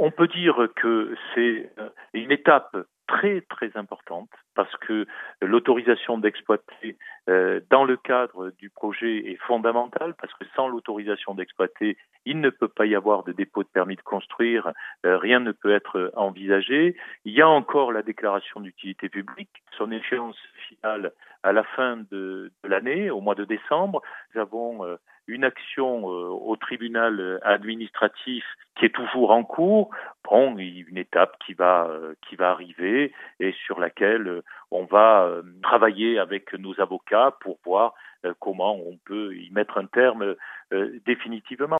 On peut dire que c'est une étape très très importante parce que l'autorisation d'exploiter dans le cadre du projet est fondamentale parce que sans l'autorisation d'exploiter, il ne peut pas y avoir de dépôt de permis de construire, rien ne peut être envisagé. Il y a encore la déclaration d'utilité publique, son échéance finale à la fin de l'année, au mois de décembre. Nous avons une action au tribunal administratif qui est toujours en cours. Bon, une étape qui va arriver et sur laquelle on va travailler avec nos avocats pour voir comment on peut y mettre un terme définitivement.